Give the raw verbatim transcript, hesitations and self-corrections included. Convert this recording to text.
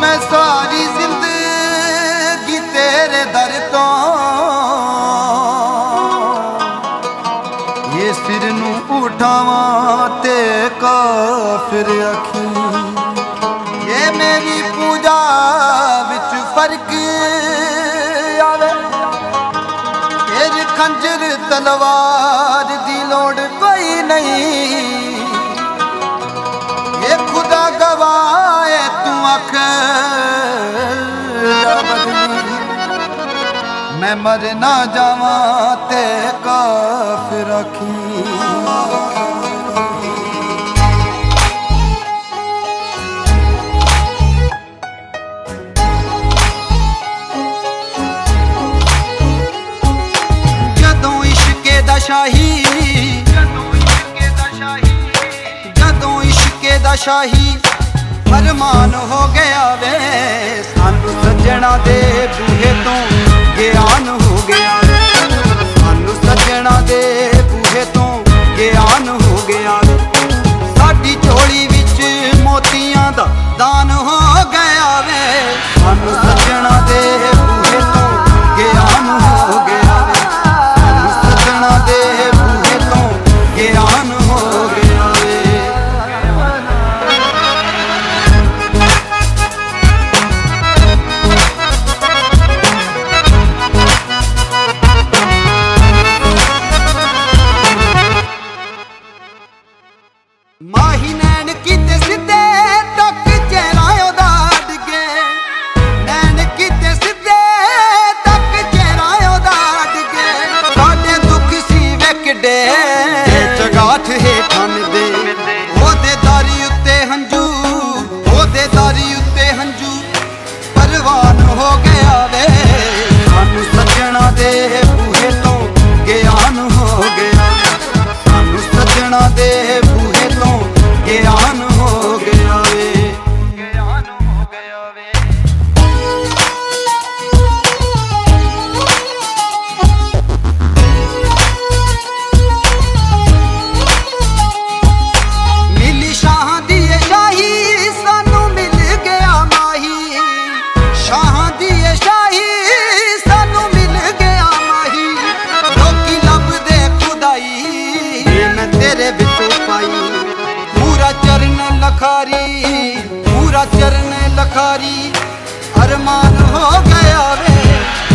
मैं सारी जिंदगी तेरे दर तो ये सिर नू उठावा ते काफिर अखी। ये मेरी पूजा विच फर्क आवे, फिर खंजर तलवार दी लोड़ कोई नहीं। ये खुदा गवाए तू आख मैं मर ना जावा ते काफिर अखी। जदों इश्के दा शाही जदों इश्के दा शाही फरमान हो गया वे, सानू सज्जणा दे बूहे तो ज्ञान हो गया। सानू सज्जणा दे बूहे तो ज्ञान हो गया। साडी झोली विच मोतियां दा दान हो गया वे, सानू सज्जणा दे बूहे तो ज्ञान हो गया। सानू सज्जणा दे बूहे तो ज्ञान हो गया वे। माही नैन किते सिद्धे तक चेहरा दा डिगे, नैन किते सिद्धे तक चेहरा दा डिगे। साडे दुख सी वेकड़े चगाठ हेठां दे, ओदे दारी उत्ते हंजू ओदे दारी उत्ते हंजू परवान हो गया वे। सानू सज्जणा दे बूहे तो ज्ञान हो गया। सानू सज्जणा दे बूहे तो ज्ञान हो गया वे, ज्ञान हो गया वे। मिली शाह दी शाही सानू मिल गया माही, शाह दी शाही सानू मिल गया माही। लोकी लभदे खुदाई मैं तेरे विचों पाई, पूरा चरण लखारी पूरा चरण लखारी अरमान हो गया वे।